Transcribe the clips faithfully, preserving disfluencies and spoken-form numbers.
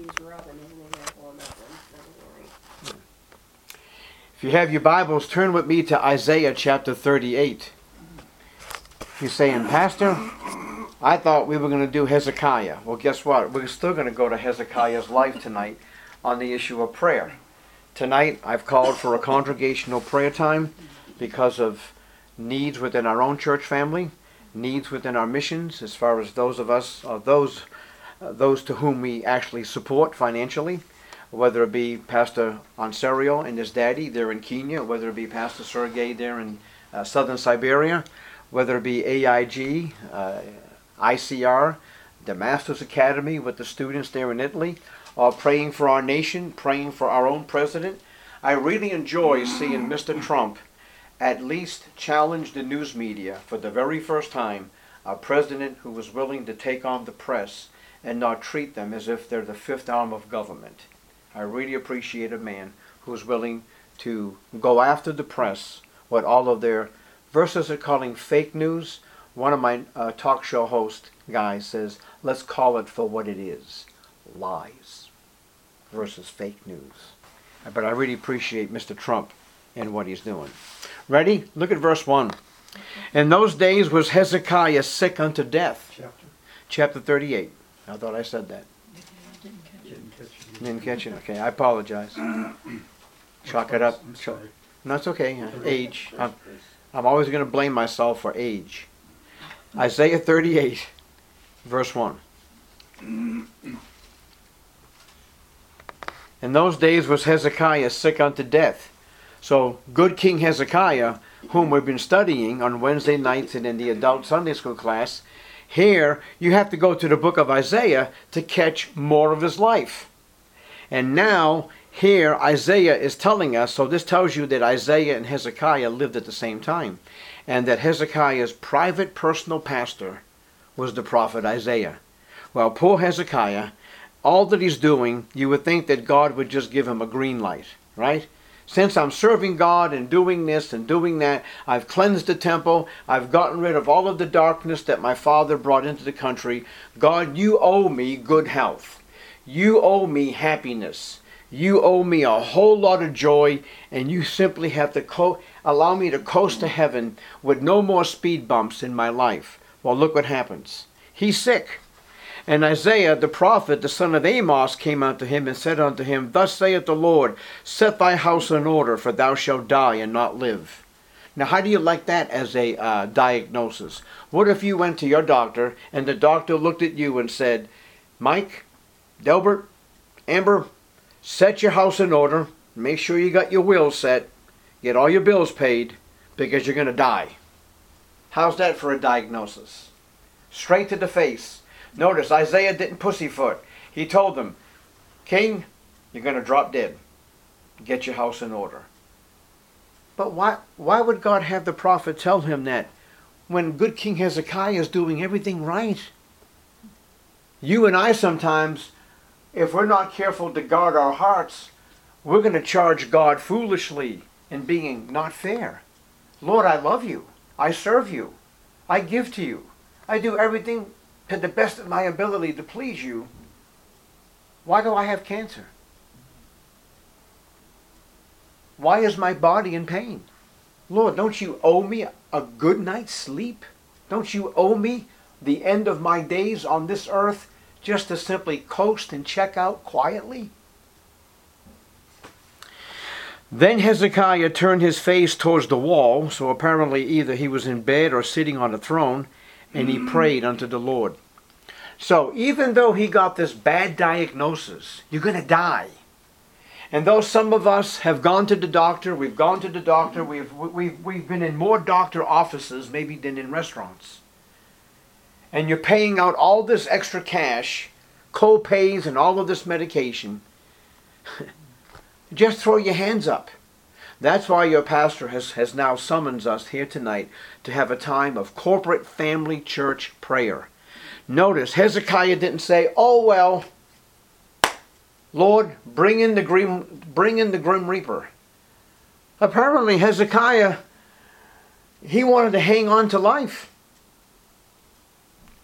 use Robin as an example on that one. Never worry. If you have your Bibles, turn with me to Isaiah chapter thirty-eight. You're saying, Pastor, I thought we were going to do Hezekiah. Well, guess what? We're still going to go to Hezekiah's life tonight on the issue of prayer. Tonight, I've called for a congregational prayer time because of needs within our own church family, needs within our missions, as far as those of us, or those, uh, those to whom we actually support financially, whether it be Pastor Onsario and his daddy there in Kenya, whether it be Pastor Sergei there in uh, southern Siberia, whether it be A I G, uh, I C R, the Masters Academy with the students there in Italy, or praying for our nation, praying for our own president. I really enjoy seeing Mister Trump at least challenge the news media for the very first time, a president who was willing to take on the press and not treat them as if they're the fifth arm of government. I really appreciate a man who's willing to go after the press, what all of their verses are calling fake news. One of my uh, talk show host guys says, let's call it for what it is, lies versus fake news. But I really appreciate Mister Trump and what he's doing. Ready? Look at verse one. In those days was Hezekiah sick unto death. Chapter. Chapter thirty-eight. I thought I said that. Didn't catch it. Didn't catch it? Okay, I apologize. Chalk it up. I'm Chalk- sorry. No, it's okay. Uh, Age. I'm, I'm always going to blame myself for age. Isaiah thirty-eight, verse one. In those days was Hezekiah sick unto death. So, good King Hezekiah, whom we've been studying on Wednesday nights and in the adult Sunday school class, here you have to go to the book of Isaiah to catch more of his life. And now, here Isaiah is telling us, so this tells you that Isaiah and Hezekiah lived at the same time, and that Hezekiah's private personal pastor was the prophet Isaiah. Well, poor Hezekiah, all that he's doing, you would think that God would just give him a green light, right? Since I'm serving God and doing this and doing that, I've cleansed the temple, I've gotten rid of all of the darkness that my father brought into the country. God, you owe me good health. You owe me happiness. You owe me a whole lot of joy, and you simply have to co- allow me to coast to heaven with no more speed bumps in my life. Well, look what happens. He's sick. And Isaiah the prophet, the son of Amos, came unto him and said unto him, Thus saith the Lord, set thy house in order, for thou shalt die and not live. Now, how do you like that as a uh, diagnosis? What if you went to your doctor and the doctor looked at you and said, Mike, Delbert, Amber, set your house in order, make sure you got your will set, get all your bills paid, because you're going to die. How's that for a diagnosis? Straight to the face. Notice, Isaiah didn't pussyfoot. He told them, King, you're going to drop dead. Get your house in order. But why, why would God have the prophet tell him that when good King Hezekiah is doing everything right? You and I sometimes, if we're not careful to guard our hearts, we're going to charge God foolishly in being not fair. Lord, I love you. I serve you. I give to you. I do everything to the best of my ability to please you. Why do I have cancer? Why is my body in pain? Lord, don't you owe me a good night's sleep? Don't you owe me the end of my days on this earth just to simply coast and check out quietly? Then Hezekiah turned his face towards the wall, so apparently either he was in bed or sitting on a throne, and he prayed unto the Lord. So even though he got this bad diagnosis, you're going to die. And though some of us have gone to the doctor, we've gone to the doctor, we've, we've, we've been in more doctor offices maybe than in restaurants. And you're paying out all this extra cash, co-pays and all of this medication. Just throw your hands up. That's why your pastor has, has now summoned us here tonight to have a time of corporate family church prayer. Notice, Hezekiah didn't say, oh well, Lord, bring in the grim, bring in the grim reaper. Apparently Hezekiah, he wanted to hang on to life.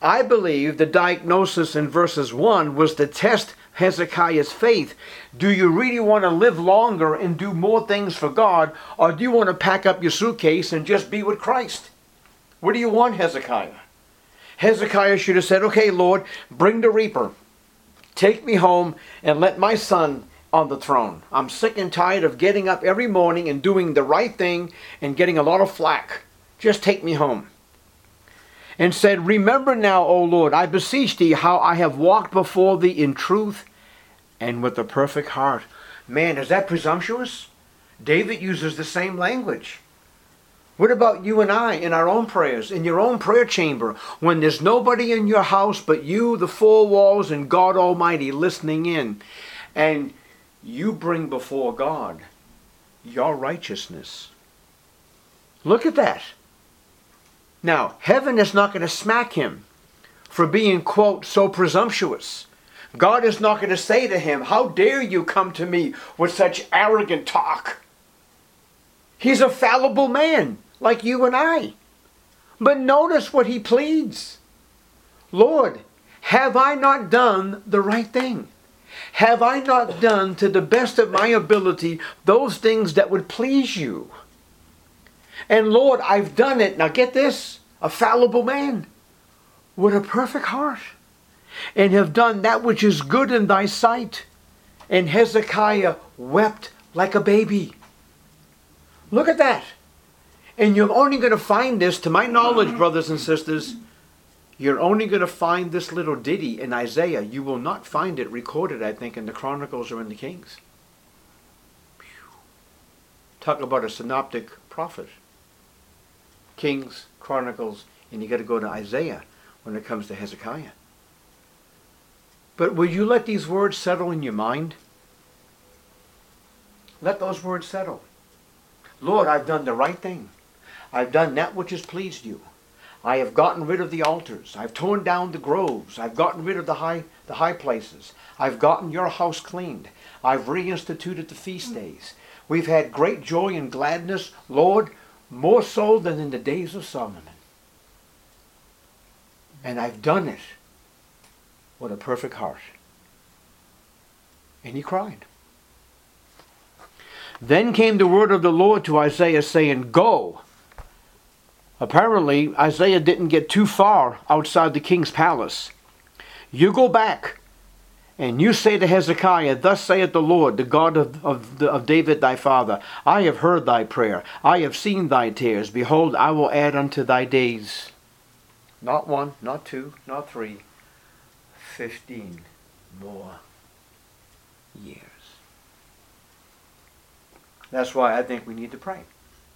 I believe the diagnosis in verses one was to test Hezekiah's faith. Do you really want to live longer and do more things for God, or do you want to pack up your suitcase and just be with Christ? What do you want, Hezekiah? Hezekiah should have said, okay, Lord, bring the reaper. Take me home and let my son on the throne. I'm sick and tired of getting up every morning and doing the right thing and getting a lot of flack. Just take me home. And said, remember now, O Lord, I beseech thee, how I have walked before thee in truth and with a perfect heart. Man, is that presumptuous? David uses the same language. What about you and I in our own prayers, in your own prayer chamber, when there's nobody in your house but you, the four walls, and God Almighty listening in, and you bring before God your righteousness? Look at that. Now, heaven is not going to smack him for being, quote, so presumptuous. God is not going to say to him, how dare you come to me with such arrogant talk? He's a fallible man, like you and I. But notice what he pleads. Lord, have I not done the right thing? Have I not done to the best of my ability those things that would please you? And Lord, I've done it. Now get this, a fallible man with a perfect heart, and have done that which is good in thy sight. And Hezekiah wept like a baby. Look at that. And you're only going to find this, to my knowledge, brothers and sisters, you're only going to find this little ditty in Isaiah. You will not find it recorded, I think, in the Chronicles or in the Kings. Talk about a synoptic prophet. Kings, Chronicles, and you got to go to Isaiah when it comes to Hezekiah. But will you let these words settle in your mind? Let those words settle. Lord, I've done the right thing. I've done that which has pleased you. I have gotten rid of the altars. I've torn down the groves. I've gotten rid of the high, the high places. I've gotten your house cleaned. I've reinstituted the feast days. We've had great joy and gladness, Lord, more so than in the days of Solomon. And I've done it with a perfect heart. And he cried. Then came the word of the Lord to Isaiah, saying, go. Apparently, Isaiah didn't get too far outside the king's palace. You go back, and you say to Hezekiah, thus saith the Lord, the God of, of, of David thy father, I have heard thy prayer. I have seen thy tears. Behold, I will add unto thy days. Not one, not two, not three. Fifteen more years. That's why I think we need to pray.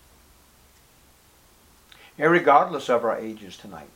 Irregardless of our ages tonight.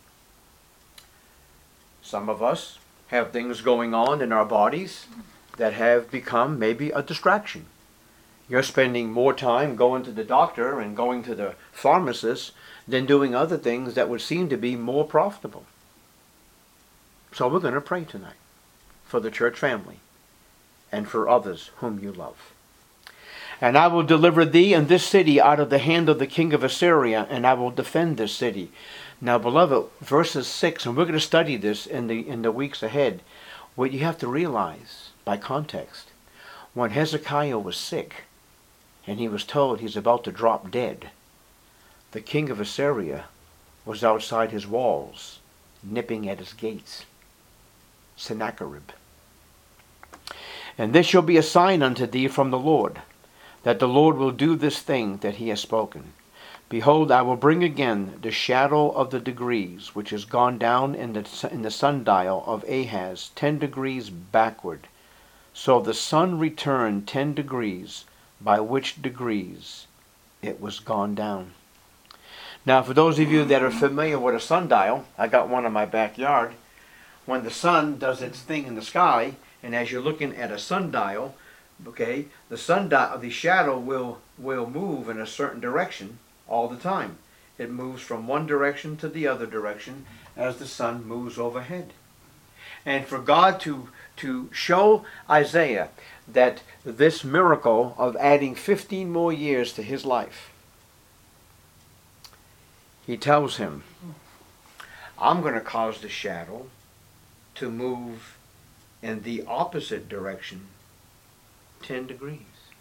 Some of us have things going on in our bodies that have become maybe a distraction. You're spending more time going to the doctor and going to the pharmacist than doing other things that would seem to be more profitable. So we're going to pray tonight for the church family and for others whom you love. And I will deliver thee and this city out of the hand of the king of Assyria, and I will defend this city. Now, beloved, verses six, and we're going to study this in the in the weeks ahead. What you have to realize by context, when Hezekiah was sick, and he was told he's about to drop dead, the king of Assyria was outside his walls, nipping at his gates. Sennacherib. And this shall be a sign unto thee from the Lord, that the Lord will do this thing that he has spoken. Behold, I will bring again the shadow of the degrees, which is gone down in the, in the sundial of Ahaz, ten degrees backward. So the sun returned ten degrees, by which degrees it was gone down. Now, for those of you that are familiar with a sundial, I got one in my backyard. When the sun does its thing in the sky, and as you're looking at a sundial, okay, the sundial, the shadow will will move in a certain direction all the time. It moves from one direction to the other direction as the sun moves overhead. And for God to to show Isaiah that this miracle of adding fifteen more years to his life, he tells him, I'm going to cause the shadow to move in the opposite direction ten degrees.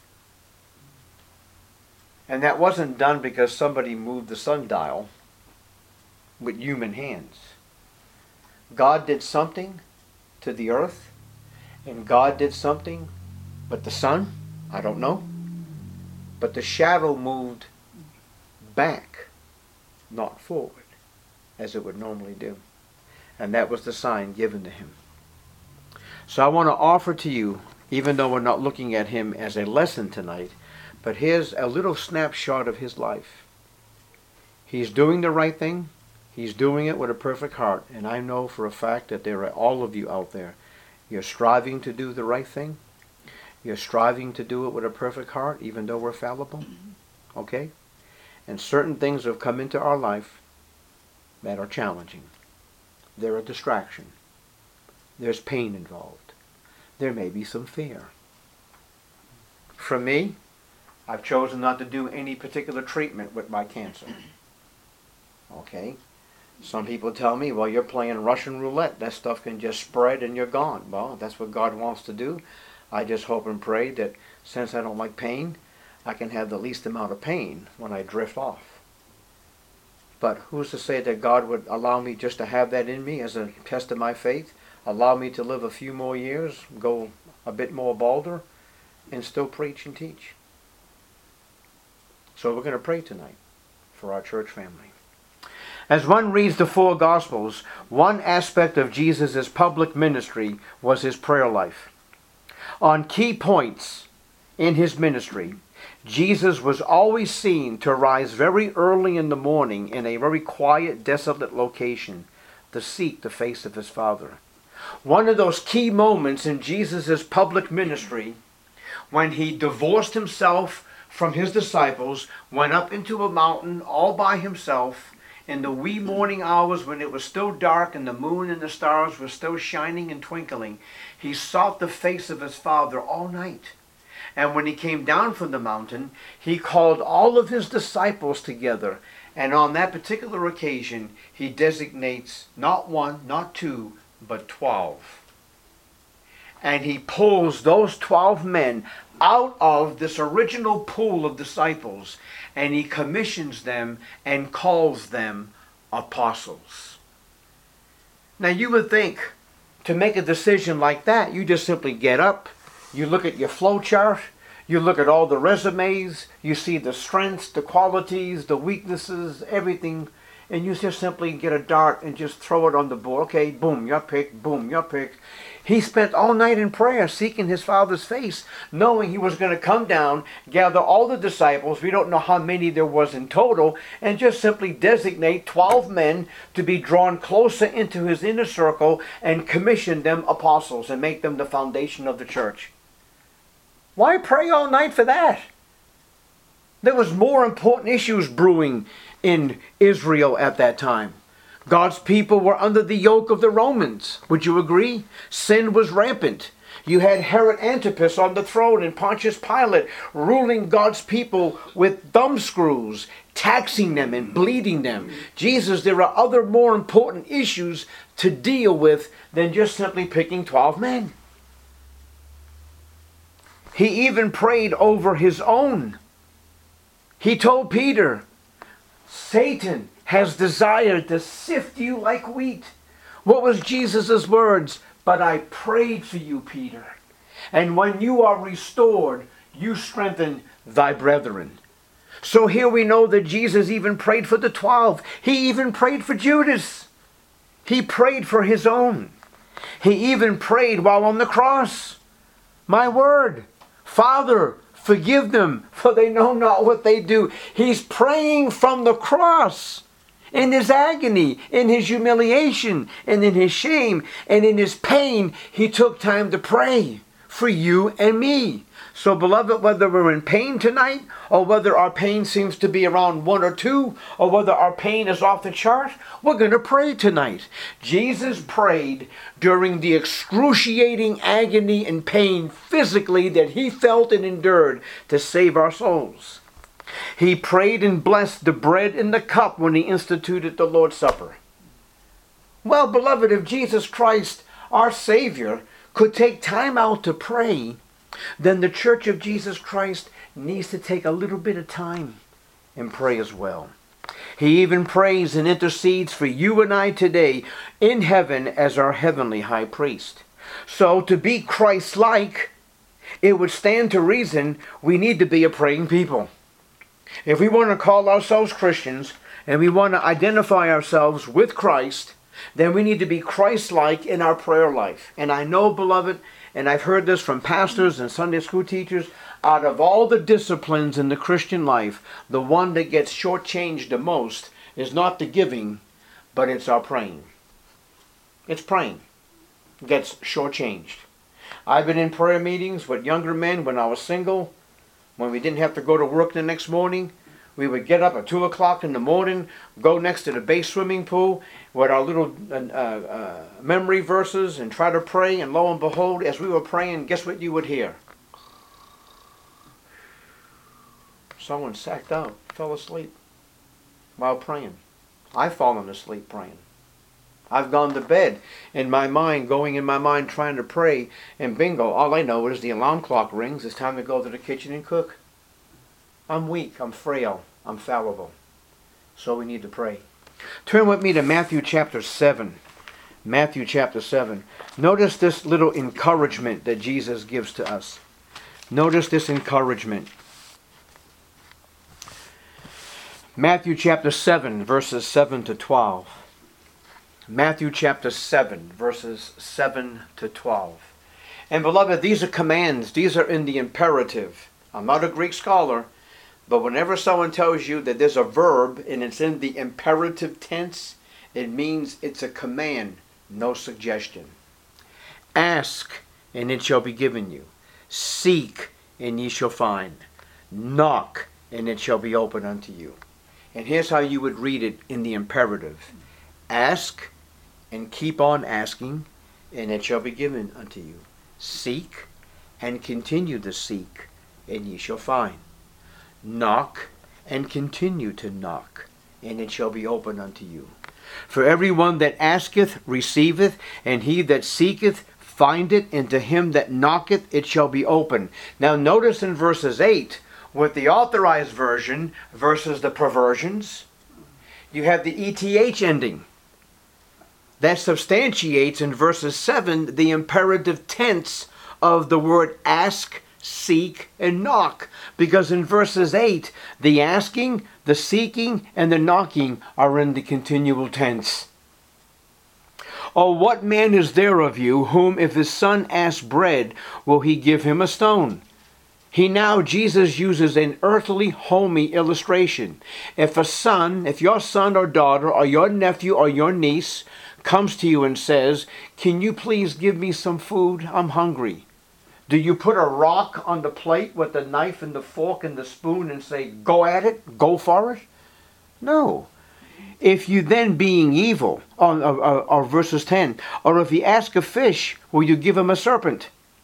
And that wasn't done because somebody moved the sundial with human hands. God did something to the earth, and God did something with the sun. I don't know. But the shadow moved back, not forward, as it would normally do. And that was the sign given to him. So I want to offer to you, even though we're not looking at him as a lesson tonight, but here's a little snapshot of his life. He's doing the right thing. He's doing it with a perfect heart. And I know for a fact that there are all of you out there. You're striving to do the right thing. You're striving to do it with a perfect heart, even though we're fallible. Okay? And certain things have come into our life that are challenging. They're a distraction. There's pain involved. There may be some fear. For me, I've chosen not to do any particular treatment with my cancer. Okay? Some people tell me, well, you're playing Russian roulette. That stuff can just spread and you're gone. Well, that's what God wants to do. I just hope and pray that since I don't like pain, I can have the least amount of pain when I drift off. But who's to say that God would allow me just to have that in me as a test of my faith? Allow me to live a few more years, go a bit more bolder, and still preach and teach. So we're going to pray tonight for our church family. As one reads the four Gospels, one aspect of Jesus' public ministry was his prayer life. On key points in his ministry, Jesus was always seen to rise very early in the morning in a very quiet, desolate location to seek the face of his Father. One of those key moments in Jesus' public ministry, when he divorced himself from his disciples, went up into a mountain all by himself in the wee morning hours when it was still dark and the moon and the stars were still shining and twinkling. He sought the face of his Father all night. And when he came down from the mountain, he called all of his disciples together. And on that particular occasion, he designates not one, not two, but twelve. And he pulls those twelve men out of this original pool of disciples, and he commissions them and calls them apostles. Now you would think to make a decision like that, you just simply get up, you look at your flow chart, you look at all the resumes, you see the strengths, the qualities, the weaknesses, everything, and you just simply get a dart and just throw it on the board. Okay, boom, you're picked, boom, you're picked. He spent all night in prayer seeking his Father's face, knowing he was going to come down, gather all the disciples, we don't know how many there was in total, and just simply designate twelve men to be drawn closer into his inner circle and commission them apostles and make them the foundation of the church. Why pray all night for that? There was more important issues brewing in Israel at that time. God's people were under the yoke of the Romans. Would you agree? Sin was rampant. You had Herod Antipas on the throne and Pontius Pilate ruling God's people with thumbscrews, taxing them and bleeding them. Jesus, there are other more important issues to deal with than just simply picking twelve men. He even prayed over his own. He told Peter, Satan has desired to sift you like wheat. What was Jesus' words? But I prayed for you, Peter. And when you are restored, you strengthen thy brethren. So here we know that Jesus even prayed for the twelve. He even prayed for Judas. He prayed for his own. He even prayed while on the cross. My word, Father, forgive them, for they know not what they do. He's praying from the cross. In his agony, in his humiliation, and in his shame, and in his pain, he took time to pray for you and me. So beloved, whether we're in pain tonight, or whether our pain seems to be around one or two, or whether our pain is off the chart, we're going to pray tonight. Jesus prayed during the excruciating agony and pain physically that he felt and endured to save our souls. He prayed and blessed the bread and the cup when he instituted the Lord's Supper. Well, beloved, if Jesus Christ, our Savior, could take time out to pray, then the Church of Jesus Christ needs to take a little bit of time and pray as well. He even prays and intercedes for you and I today in heaven as our heavenly high priest. So to be Christ-like, it would stand to reason we need to be a praying people. If we want to call ourselves Christians and we want to identify ourselves with Christ, then we need to be Christ-like in our prayer life. And I know, beloved, and I've heard this from pastors and Sunday school teachers, out of all the disciplines in the Christian life, the one that gets shortchanged the most is not the giving, but it's our praying. It's praying. It gets shortchanged. I've been in prayer meetings with younger men when I was single, when we didn't have to go to work the next morning. We would get up at two o'clock in the morning, go next to the base swimming pool with our little uh, uh, memory verses and try to pray. And lo and behold, as we were praying, guess what you would hear? Someone sacked out, fell asleep while praying. I've fallen asleep praying. I've gone to bed in my mind, going in my mind trying to pray, and bingo, all I know is the alarm clock rings. It's time to go to the kitchen and cook. I'm weak, I'm frail, I'm fallible. So we need to pray. Turn with me to Matthew chapter seven. Matthew chapter seven. Notice this little encouragement that Jesus gives to us. Notice this encouragement. Matthew chapter seven, verses seven to twelve. Matthew chapter seven, verses seven to twelve. And beloved, these are commands. These are in the imperative. I'm not a Greek scholar, but whenever someone tells you that there's a verb and it's in the imperative tense, it means it's a command, no suggestion. Ask, and it shall be given you. Seek, and ye shall find. Knock, and it shall be opened unto you. And here's how you would read it in the imperative. Ask, and keep on asking, and it shall be given unto you. Seek, and continue to seek, and ye shall find. Knock, and continue to knock, and it shall be opened unto you. For every one that asketh receiveth, and he that seeketh findeth, and to him that knocketh it shall be opened. Now notice in verses eight, with the authorized version versus the perversions, you have the E T H ending. That substantiates in verses seven the imperative tense of the word ask, seek, and knock. Because in verses eight, the asking, the seeking, and the knocking are in the continual tense. Or what man is there of you, whom if his son asks bread, will he give him a stone? He now, Jesus uses an earthly, homey illustration. If a son, if your son or daughter, or your nephew or your niece comes to you and says, can you please give me some food? I'm hungry. Do you put a rock on the plate with the knife and the fork and the spoon and say, go at it, go for it? No. If you then being evil, or, or, or verses ten, or if you ask a fish, will you give him a serpent?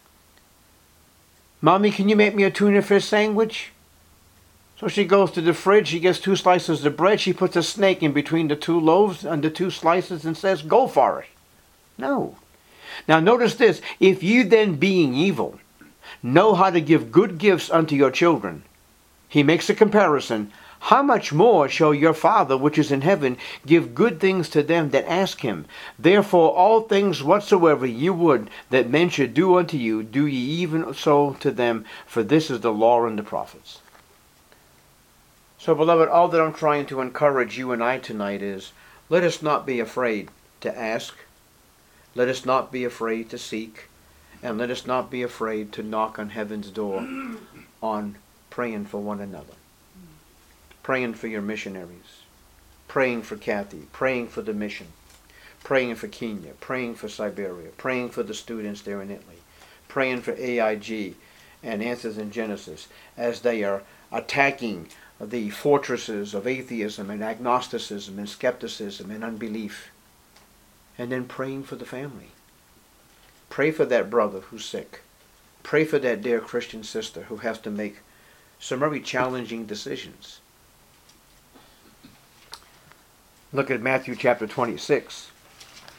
Mommy, can you make me a tuna fish sandwich? So she goes to the fridge, she gets two slices of bread, she puts a snake in between the two loaves and the two slices and says, go for it. No. Now notice this, if you then being evil know how to give good gifts unto your children, he makes a comparison, how much more shall your Father which is in heaven give good things to them that ask him? Therefore all things whatsoever ye would that men should do unto you, do ye even so to them, for this is the law and the prophets. So beloved, all that I'm trying to encourage you and I tonight is, let us not be afraid to ask, let us not be afraid to seek, and let us not be afraid to knock on heaven's door on praying for one another. Praying for your missionaries, praying for Kathy, praying for the mission, praying for Kenya, praying for Siberia, praying for the students there in Italy, praying for A I G and Answers in Genesis as they are attacking the fortresses of atheism and agnosticism and skepticism and unbelief. And then praying for the family. Pray for that brother who's sick. Pray for that dear Christian sister who has to make some very challenging decisions. Look at Matthew chapter twenty-six.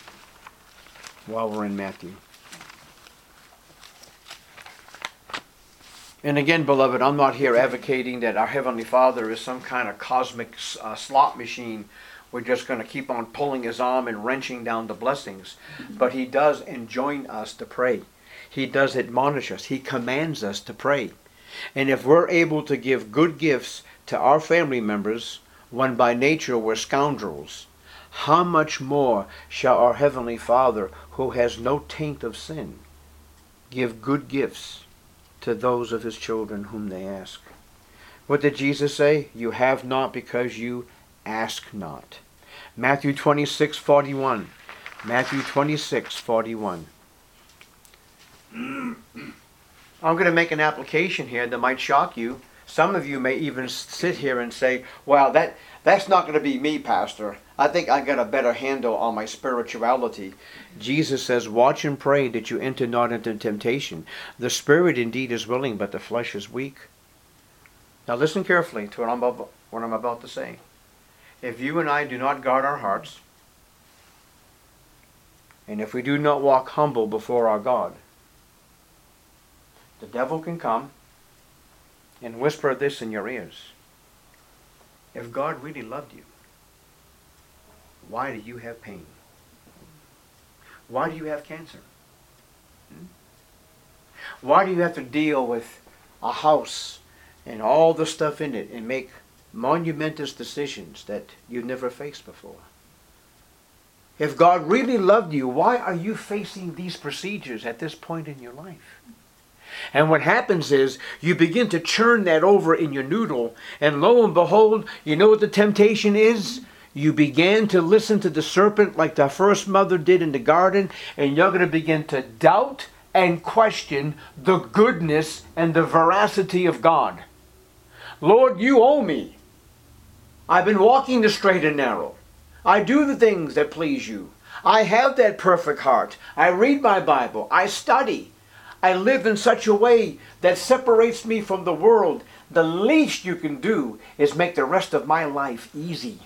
while we're in Matthew. And again, beloved, I'm not here advocating that our Heavenly Father is some kind of cosmic uh, slot machine. We're just going to keep on pulling his arm and wrenching down the blessings. But he does enjoin us to pray. He does admonish us. He commands us to pray. And if we're able to give good gifts to our family members, when by nature we're scoundrels, how much more shall our Heavenly Father, who has no taint of sin, give good gifts to those of his children whom they ask? What did Jesus say? You have not because you ask not. Matthew twenty-six forty-one. Matthew twenty-six forty-one. I'm going to make an application here that might shock you. Some of you may even sit here and say, well, that, that's not going to be me, Pastor. I think I got a better handle on my spirituality. Jesus says, watch and pray that you enter not into temptation. The spirit indeed is willing, but the flesh is weak. Now listen carefully to what I'm about, what I'm about to say. If you and I do not guard our hearts, and if we do not walk humble before our God, the devil can come and whisper this in your ears. If God really loved you, why do you have pain? Why do you have cancer? Hmm? Why do you have to deal with a house and all the stuff in it and make monumentous decisions that you've never faced before? If God really loved you, why are you facing these procedures at this point in your life? And what happens is you begin to churn that over in your noodle, and lo and behold, you know what the temptation is? You began to listen to the serpent like the first mother did in the garden, and you're going to begin to doubt and question the goodness and the veracity of God. Lord, you owe me. I've been walking the straight and narrow. I do the things that please you. I have that perfect heart. I read my Bible. I study. I live in such a way that separates me from the world. The least you can do is make the rest of my life easy.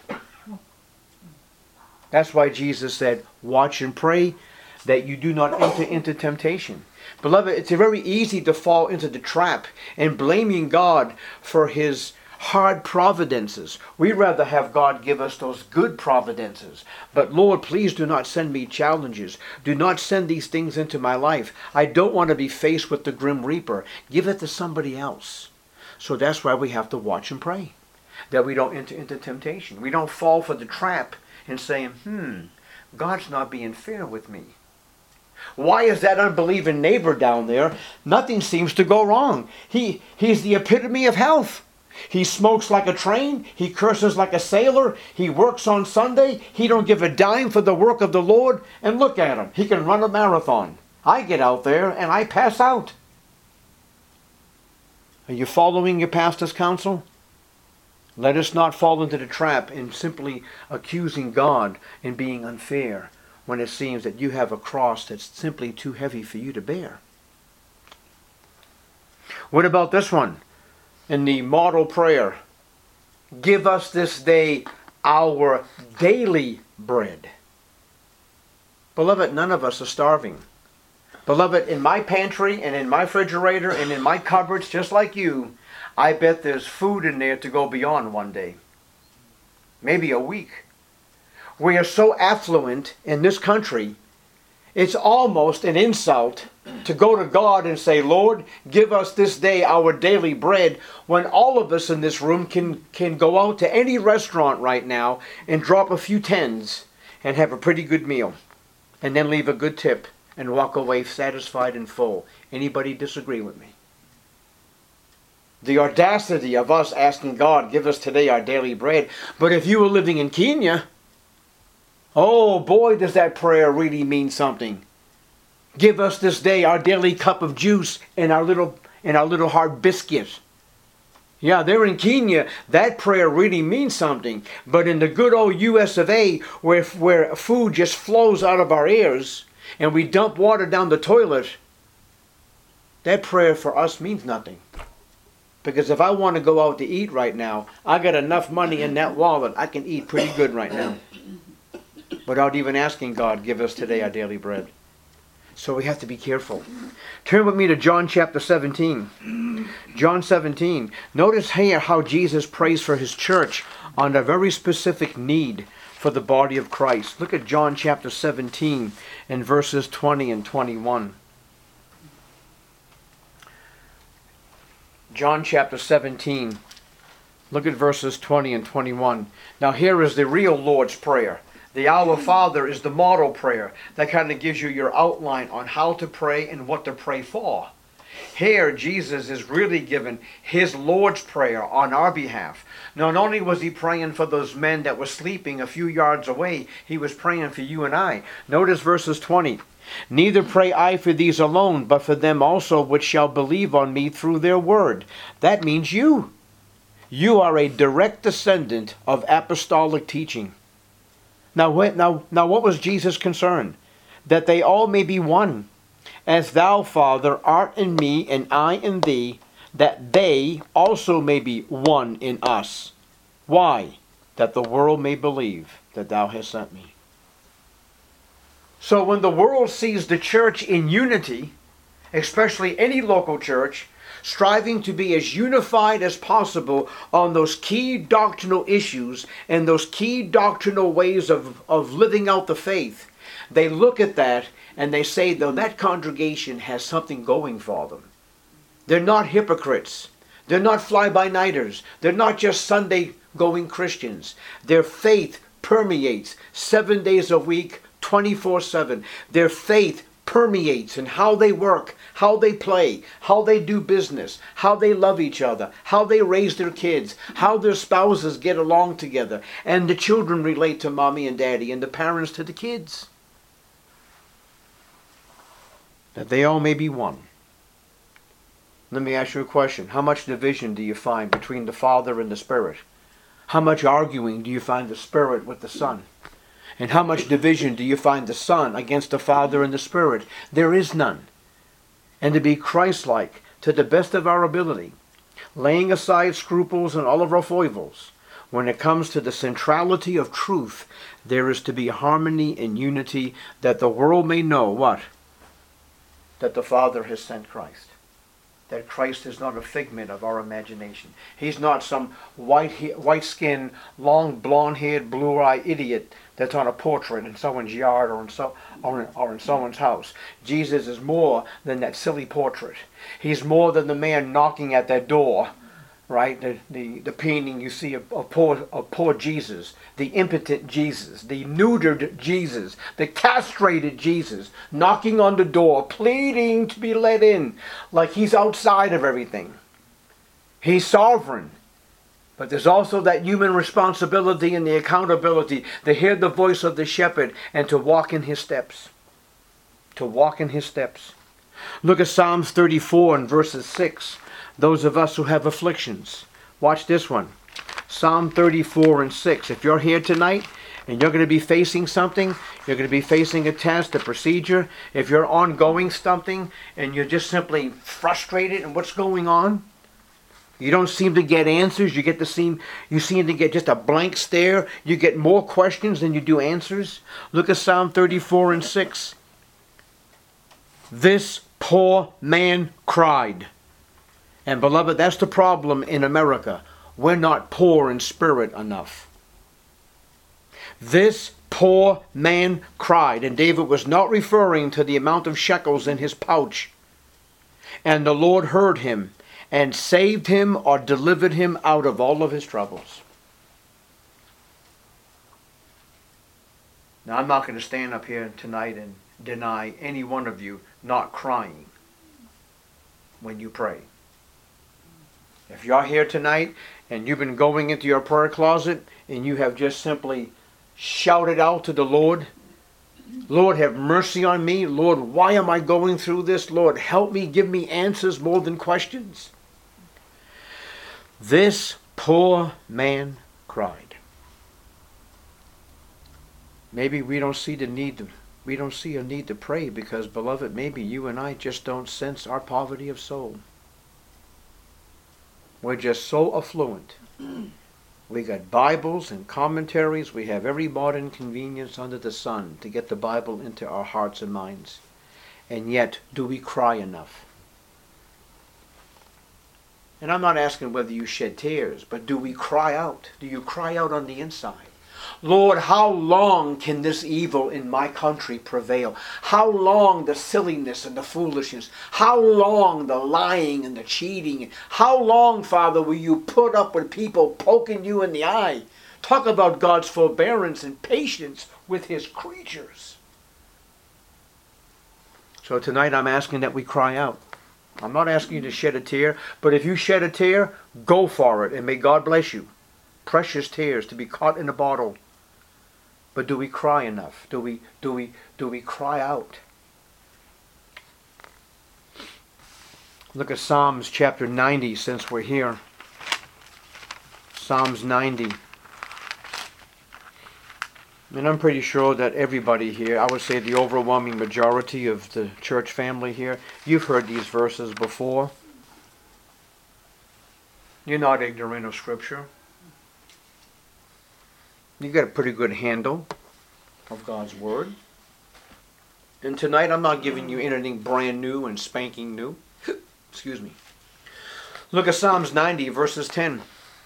That's why Jesus said, watch and pray that you do not enter into temptation. Beloved, it's very easy to fall into the trap and blaming God for his hard providences. We'd rather have God give us those good providences. But Lord, please do not send me challenges. Do not send these things into my life. I don't want to be faced with the grim reaper. Give it to somebody else. So that's why we have to watch and pray, that we don't enter into temptation. We don't fall for the trap and saying, hmm, God's not being fair with me. Why is that unbelieving neighbor down there? Nothing seems to go wrong. He, he's the epitome of health. He smokes like a train. He curses like a sailor. He works on Sunday. He don't give a dime for the work of the Lord. And look at him. He can run a marathon. I get out there and I pass out. Are you following your pastor's counsel? Let us not fall into the trap in simply accusing God and being unfair when it seems that you have a cross that's simply too heavy for you to bear. What about this one? In the model prayer, give us this day our daily bread. Beloved, none of us are starving. Beloved, in my pantry and in my refrigerator and in my cupboards, just like you, I bet there's food in there to go beyond one day. Maybe a week. We are so affluent in this country, it's almost an insult to go to God and say, Lord, give us this day our daily bread, when all of us in this room can, can go out to any restaurant right now and drop a few tens and have a pretty good meal and then leave a good tip and walk away satisfied and full. Anybody disagree with me? The audacity of us asking God, give us today our daily bread. But if you were living in Kenya, oh boy, does that prayer really mean something. Give us this day our daily cup of juice and our little and our little hard biscuits. Yeah, they're in Kenya. That prayer really means something. But in the good old U S of A, where, where food just flows out of our ears and we dump water down the toilet, that prayer for us means nothing. Because if I want to go out to eat right now, I got enough money in that wallet, I can eat pretty good right now. Without even asking God, give us today our daily bread. So we have to be careful. Turn with me to John chapter seventeen. John seventeen. Notice here how Jesus prays for his church on a very specific need for the body of Christ. Look at John chapter seventeen and verses twenty and twenty-one. John chapter seventeen. Look at verses twenty and twenty-one. Now here is the real Lord's Prayer. The Our Father is the model prayer that kind of gives you your outline on how to pray and what to pray for. Here, Jesus is really given his Lord's Prayer on our behalf. Not only was he praying for those men that were sleeping a few yards away, he was praying for you and I. Notice verses twenty. Neither pray I for these alone, but for them also which shall believe on me through their word. That means you. You are a direct descendant of apostolic teaching. Now, what, now, now what was Jesus' concern? That they all may be one. As thou, Father, art in me, and I in thee, that they also may be one in us. Why? That the world may believe that thou hast sent me. So when the world sees the church in unity, especially any local church, striving to be as unified as possible on those key doctrinal issues and those key doctrinal ways of, of living out the faith, they look at that and they say, though, that congregation has something going for them. They're not hypocrites. They're not fly-by-nighters. They're not just Sunday-going Christians. Their faith permeates seven days a week, twenty-four seven. Their faith permeates in how they work, how they play, how they do business, how they love each other, how they raise their kids, how their spouses get along together, and the children relate to mommy and daddy, and the parents to the kids. That they all may be one. Let me ask you a question. How much division do you find between the Father and the Spirit? How much arguing do you find the Spirit with the Son? And how much division do you find the Son against the Father and the Spirit? There is none. And to be Christ-like to the best of our ability, laying aside scruples and all of our foibles, when it comes to the centrality of truth, there is to be harmony and unity, that the world may know what? That the Father has sent Christ. That Christ is not a figment of our imagination. He's not some white, white-skinned, long, blonde-haired, blue-eyed idiot that's on a portrait in someone's yard or in, so, or, in, or in someone's house. Jesus is more than that silly portrait. He's more than the man knocking at that door, right? The, the, the painting you see of, of, poor, of poor Jesus, the impotent Jesus, the neutered Jesus, the castrated Jesus, knocking on the door, pleading to be let in, like he's outside of everything. He's sovereign. But there's also that human responsibility and the accountability to hear the voice of the shepherd and to walk in his steps. To walk in his steps. Look at Psalms thirty-four and verses six. Those of us who have afflictions. Watch this one. Psalm thirty-four and six. If you're here tonight and you're going to be facing something, you're going to be facing a test, a procedure, if you're ongoing something and you're just simply frustrated in what's going on, you don't seem to get answers. You get to seem, you seem to get just a blank stare. You get more questions than you do answers. Look at Psalm thirty-four and six. This poor man cried. And beloved, that's the problem in America. We're not poor in spirit enough. This poor man cried. And David was not referring to the amount of shekels in his pouch. And the Lord heard him and saved him or delivered him out of all of his troubles. Now, I'm not going to stand up here tonight and deny any one of you not crying when you pray. If you're here tonight and you've been going into your prayer closet and you have just simply shouted out to the Lord, Lord, have mercy on me. Lord, why am I going through this? Lord, help me. Give me answers more than questions. This poor man cried. Maybe we don't see the need to, we don't see a need to pray because, beloved, maybe you and I just don't sense our poverty of soul. We're just so affluent. We got Bibles and commentaries. We have every modern convenience under the sun to get the Bible into our hearts and minds. And yet, do we cry enough? And I'm not asking whether you shed tears, but do we cry out? Do you cry out on the inside? Lord, how long can this evil in my country prevail? How long the silliness and the foolishness? How long the lying and the cheating? How long, Father, will you put up with people poking you in the eye? Talk about God's forbearance and patience with his creatures. So tonight I'm asking that we cry out. I'm not asking you to shed a tear, but if you shed a tear, go for it, and may God bless you. Precious tears to be caught in a bottle. But do we cry enough? Do we do we do we cry out? Look at Psalms chapter ninety since we're here. Psalms ninety. And I'm pretty sure that everybody here, I would say the overwhelming majority of the church family here, you've heard these verses before. You're not ignorant of Scripture. You got a pretty good handle of God's Word. And tonight I'm not giving you anything brand new and spanking new. Excuse me. Look at Psalms ninety, verses ten.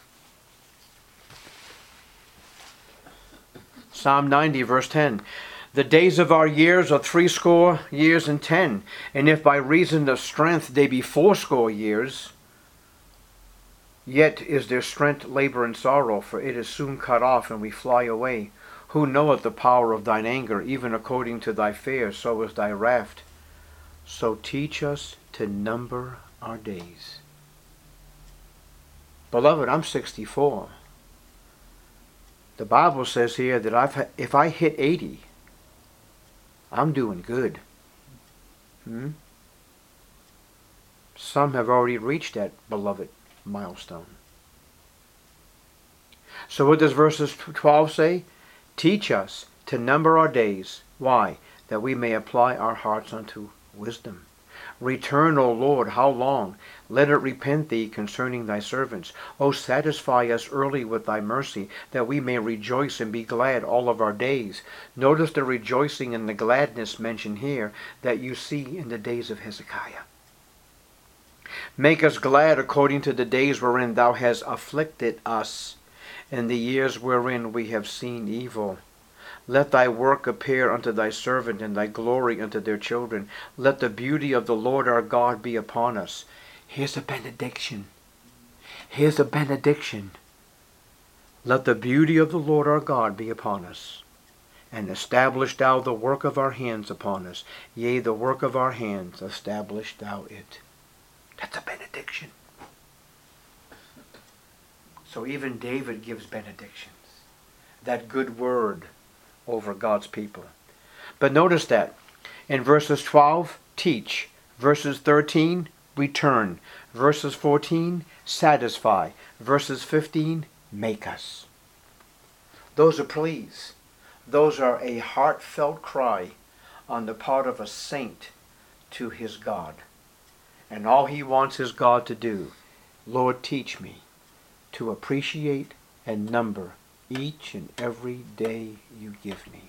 Psalm ninety, verse ten. The days of our years are threescore years and ten. And if by reason of strength they be fourscore years, yet is their strength labor and sorrow, for it is soon cut off, and we fly away. Who knoweth the power of thine anger? Even according to thy fear, so is thy wrath. So teach us to number our days. Beloved, I'm sixty-four. The Bible says here that I've, if I hit eighty, I'm doing good. Hmm? Some have already reached that beloved milestone. So what does verses twelve say? Teach us to number our days. Why? That we may apply our hearts unto wisdom. Return, O Lord, how long? Let it repent thee concerning thy servants. O satisfy us early with thy mercy, that we may rejoice and be glad all of our days. Notice the rejoicing and the gladness mentioned here that you see in the days of Hezekiah. Make us glad according to the days wherein thou hast afflicted us, in the years wherein we have seen evil. Let thy work appear unto thy servant, and thy glory unto their children. Let the beauty of the Lord our God be upon us. Here's a benediction. Here's a benediction. Let the beauty of the Lord our God be upon us, and establish thou the work of our hands upon us. Yea, the work of our hands, establish thou it. That's a benediction. So even David gives benedictions. That good word over God's people. But notice that in verses twelve, teach. Verses thirteen, return. Verses fourteen, satisfy. Verses fifteen, make us. Those are pleas. Those are a heartfelt cry on the part of a saint to his God. And all he wants his God to do, Lord, teach me to appreciate and number each and every day you give me.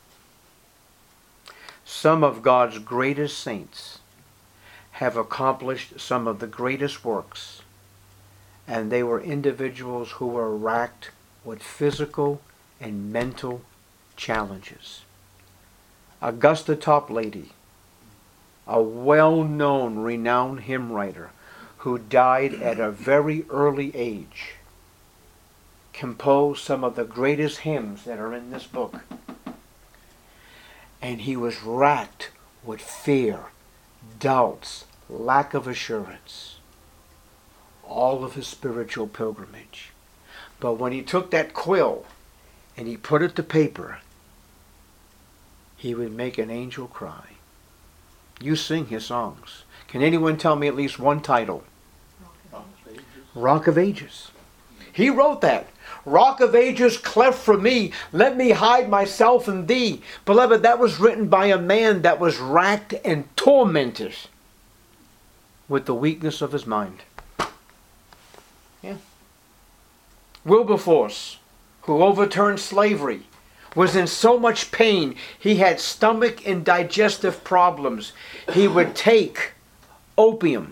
Some of God's greatest saints have accomplished some of the greatest works, and they were individuals who were racked with physical and mental challenges. Augusta Toplady, a well-known, renowned hymn writer who died at a very early age, composed some of the greatest hymns that are in this book. And he was racked with fear, doubts, lack of assurance, all of his spiritual pilgrimage. But when he took that quill and he put it to paper, he would make an angel cry. You sing his songs. Can anyone tell me at least one title? Rock of Ages. Rock of Ages. He wrote that. Rock of Ages, cleft for me, let me hide myself in thee. Beloved, that was written by a man that was racked and tormented with the weakness of his mind. Yeah. Wilberforce, who overturned slavery, was in so much pain. He had stomach and digestive problems. He would take opium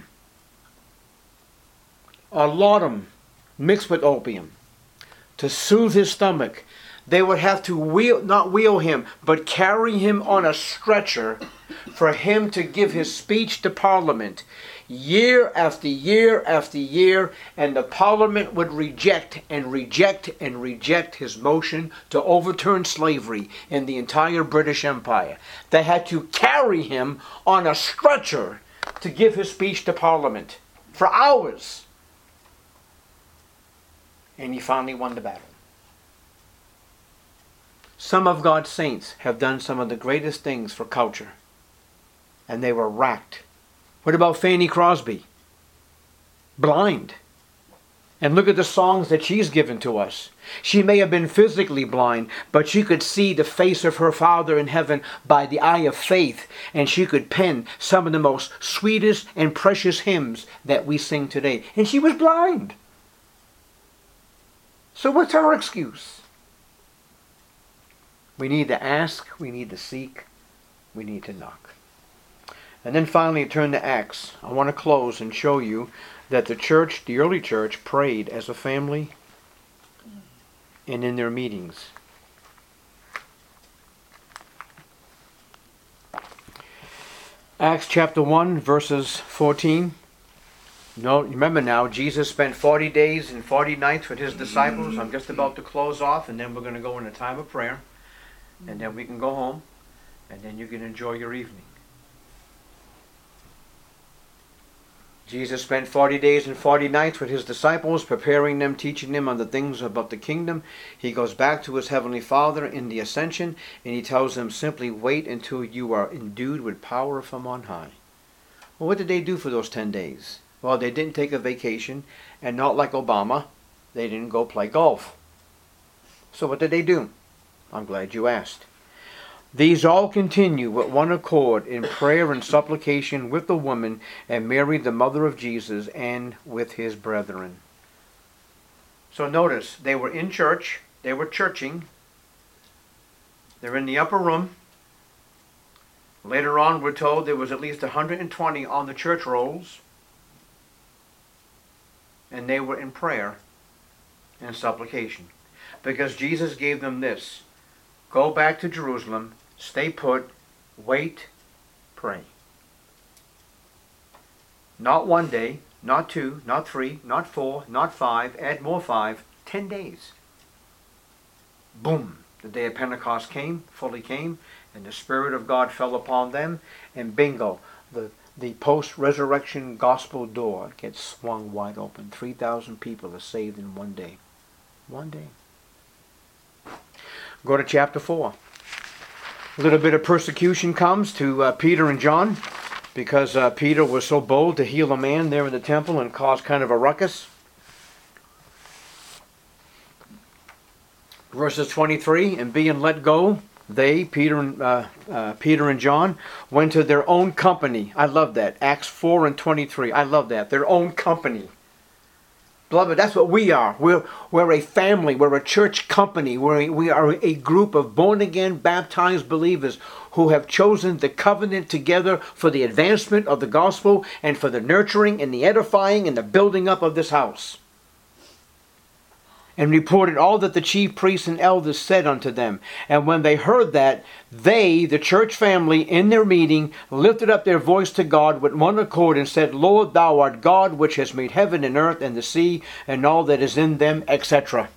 or laudanum mixed with opium to soothe his stomach. They would have to wheel, not wheel him, but carry him on a stretcher for him to give his speech to Parliament. Year after year after year, and the Parliament would reject and reject and reject his motion to overturn slavery in the entire British Empire. They had to carry him on a stretcher to give his speech to Parliament for hours. And he finally won the battle. Some of God's saints have done some of the greatest things for culture, and they were racked. What about Fanny Crosby? Blind. And look at the songs that she's given to us. She may have been physically blind, but she could see the face of her Father in heaven by the eye of faith, and she could pen some of the most sweetest and precious hymns that we sing today. And she was blind. So what's our excuse? We need to ask, we need to seek, we need to knock. And then finally turn to Acts. I want to close and show you that the church, the early church, prayed as a family and in their meetings. Acts chapter one, verses fourteen. No, remember now, Jesus spent forty days and forty nights with his disciples. I'm just about to close off, and then we're going to go in a time of prayer. And then we can go home, and then you can enjoy your evening. Jesus spent forty days and forty nights with his disciples, preparing them, teaching them on the things about the kingdom. He goes back to his heavenly Father in the ascension, and he tells them simply, wait until you are endued with power from on high. Well, what did they do for those ten days? Well, they didn't take a vacation, and not like Obama, they didn't go play golf. So what did they do? I'm glad you asked. These all continue with one accord in prayer and supplication with the woman and Mary, the mother of Jesus, and with his brethren. So notice, they were in church, they were churching, they're in the upper room. Later on, we're told there was at least one hundred twenty on the church rolls, and they were in prayer and supplication. Because Jesus gave them this: go back to Jerusalem, stay put, wait, pray. Not one day, not two, not three, not four, not five, add more five, ten days. Boom! The day of Pentecost came, fully came, and the Spirit of God fell upon them, and bingo, the, the post-resurrection gospel door gets swung wide open. three thousand people are saved in one day. One day. Go to chapter four. A little bit of persecution comes to uh, Peter and John because uh, Peter was so bold to heal a man there in the temple and cause kind of a ruckus. Verses twenty-three, and being let go, they, Peter and, uh, uh, Peter and John, went to their own company. I love that. Acts four and twenty-three. I love that. Their own company. Beloved, that's what we are. We're, we're a family. We're a church company. We're a, we are a group of born-again, baptized believers who have chosen the covenant together for the advancement of the gospel and for the nurturing and the edifying and the building up of this house. And reported all that the chief priests and elders said unto them. And when they heard that, they, the church family, in their meeting, lifted up their voice to God with one accord and said, Lord, thou art God, which has made heaven and earth and the sea and all that is in them, et cetera.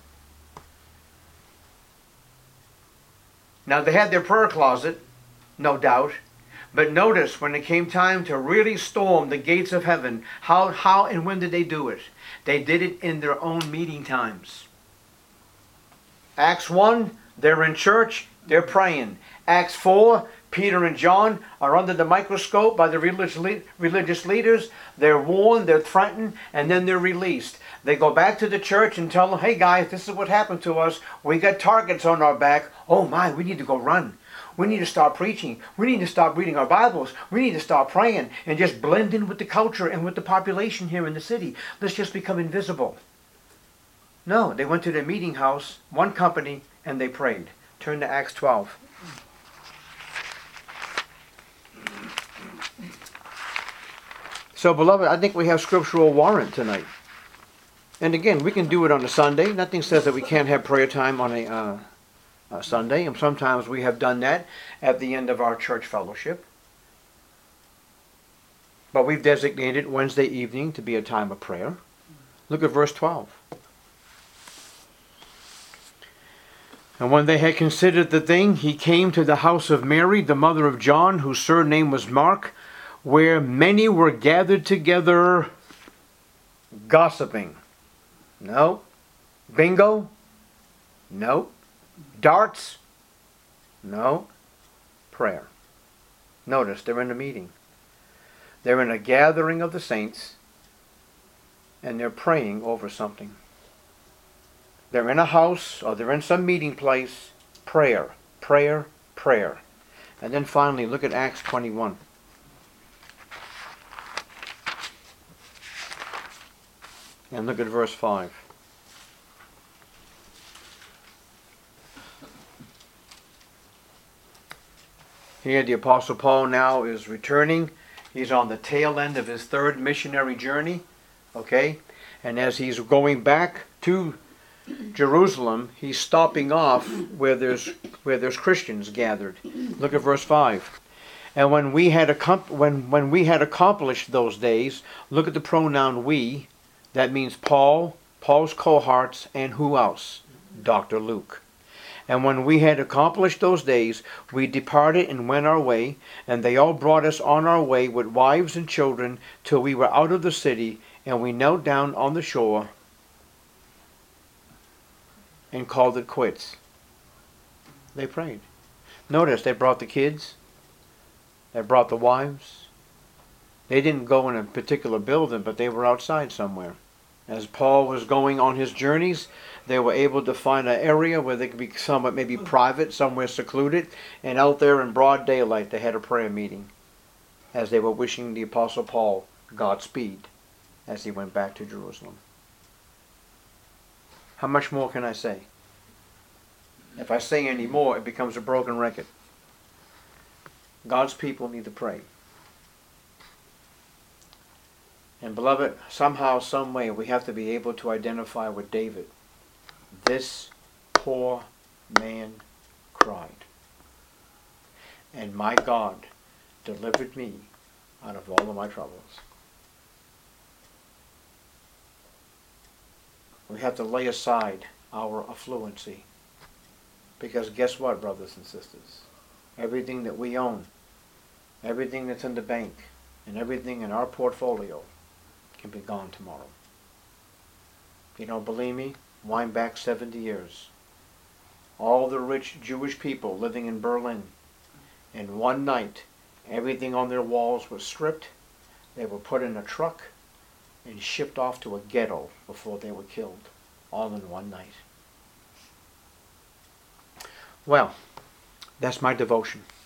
Now they had their prayer closet, no doubt. But notice, when it came time to really storm the gates of heaven, how, how and when did they do it? They did it in their own meeting times. Acts one, they're in church, they're praying. Acts four, Peter and John are under the microscope by the religious, religious leaders. They're warned, they're threatened, and then they're released. They go back to the church and tell them, hey guys, this is what happened to us. We got targets on our back. Oh my, we need to go run. We need to start preaching. We need to start reading our Bibles. We need to start praying and just blend in with the culture and with the population here in the city. Let's just become invisible. No, they went to their meeting house, one company, and they prayed. Turn to Acts twelve. So, beloved, I think we have scriptural warrant tonight. And again, we can do it on a Sunday. Nothing says that we can't have prayer time on a, uh, a Sunday. And sometimes we have done that at the end of our church fellowship. But we've designated Wednesday evening to be a time of prayer. Look at verse twelve. And when they had considered the thing, he came to the house of Mary, the mother of John, whose surname was Mark, where many were gathered together gossiping. No. Bingo? No. Darts? No. Prayer. Notice, they're in a meeting. They're in a gathering of the saints, and they're praying over something. They're in a house, or they're in some meeting place. Prayer, prayer, prayer. And then finally, look at Acts twenty-one. And look at verse five. Here the Apostle Paul now is returning. He's on the tail end of his third missionary journey. Okay? And as he's going back to Jerusalem, he's stopping off where there's where there's Christians gathered. Look at verse five. And when we had accom- when when we had accomplished those days, look at the pronoun we. That means Paul, Paul's cohorts, and who else? Doctor Luke. And when we had accomplished those days, we departed and went our way, and they all brought us on our way with wives and children till we were out of the city, and we knelt down on the shore and called it quits. They prayed. Notice they brought the kids. They brought the wives. They didn't go in a particular building, but they were outside somewhere. As Paul was going on his journeys, they were able to find an area where they could be somewhat maybe private, somewhere secluded, and out there in broad daylight they had a prayer meeting as they were wishing the Apostle Paul Godspeed as he went back to Jerusalem. How much more can I say? If I say any more, it becomes a broken record. God's people need to pray. And beloved, somehow, some way, we have to be able to identify with David. This poor man cried, and my God delivered me out of all of my troubles. We have to lay aside our affluency. Because guess what, brothers and sisters? Everything that we own, everything that's in the bank, and everything in our portfolio can be gone tomorrow. If you don't believe me, wind back seventy years. All the rich Jewish people living in Berlin, in one night, everything on their walls was stripped. They were put in a truck and shipped off to a ghetto before they were killed, all in one night. Well, that's my devotion.